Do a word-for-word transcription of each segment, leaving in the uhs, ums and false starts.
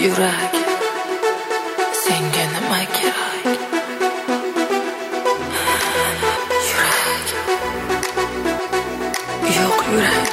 Yurak, senga nima kerak? Yurak, yo'q yurak.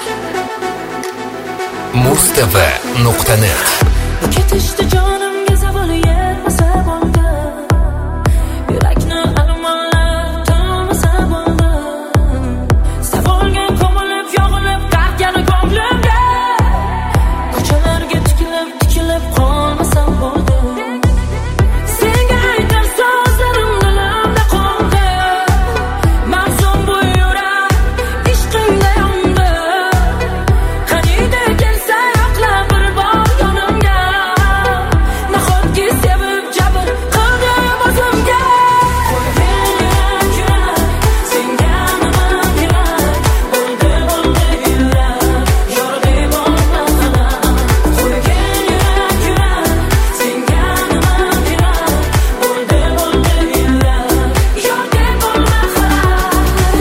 Mustafa nuqta net. Ketishdi jonimga zavol yetmasa bo'ldi. Yurakni armonlar tomasa bo'ldi. Savolga ko'milib yog'ilib qargani ko'nglimga. Ko'chalarga tikilib tikilib qolmasam bo'ldi. Senga aytar so'zlarim dilimda qoldi. Mavzum bu yurak ishqingda yondi. Qaniydi kelsa yoqlab bir bor yonimga. Nahotki sevib jabr qildim o'zimga. Qo'ygan yurak yurak senga nima kerak? Bo'ldi bo'ldi yurak yordi bo'lma xalaq. Qo'ygan yurak yurak senga nima kerak? Bo'ldi bo'ldi yurak yordi bo'lma xalaq.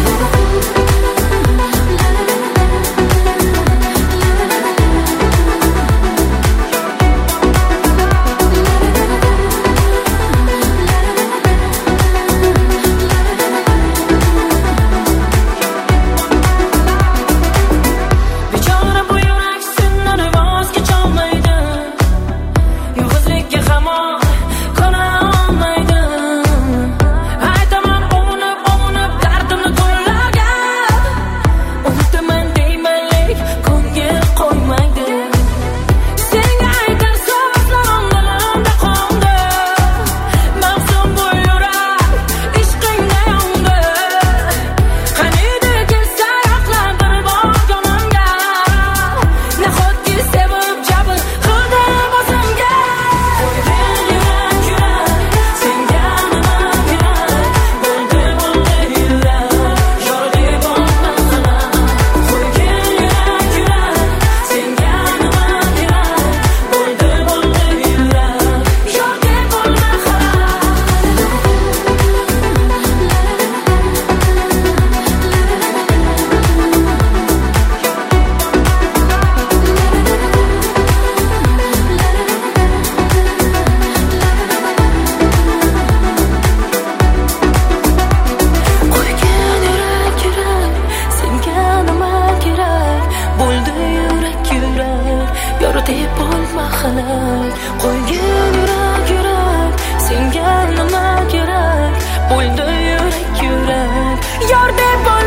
Bechora bu yurak sendan voz kecholmaydi. Yolg'izlikka hamon qona olmaydi. Aytaman ovunib ovunib dardimni to'ylarga. Unutaman deymanlik ko'ngil qo'ymaydi. Senga aytar so'zlarim dilimda qoldi. Mavzum bu yurak ishqingda yondi. Qaniydi kelsa yoqlab bir bor yonimga. Nahotki sevib jabr qildim o'zimga. Qo'ygan yurak yurak senga nima kerak? Bo'ldi bo'ldi yurak yordi bo'lma xalaq. Qo'ygan yurak yurak senga nima kerak? Bo'ldi bo'ldi yurak yordi bo'lma xalaq. Qo'ygan yurak yurak senga nima kerak? Bo'ldi yurak yurak yordi bo'lma xalaq. Qo'ygan yurak yurak senga nima kerak? Bo'ldi yurak yurak yordi bo'lma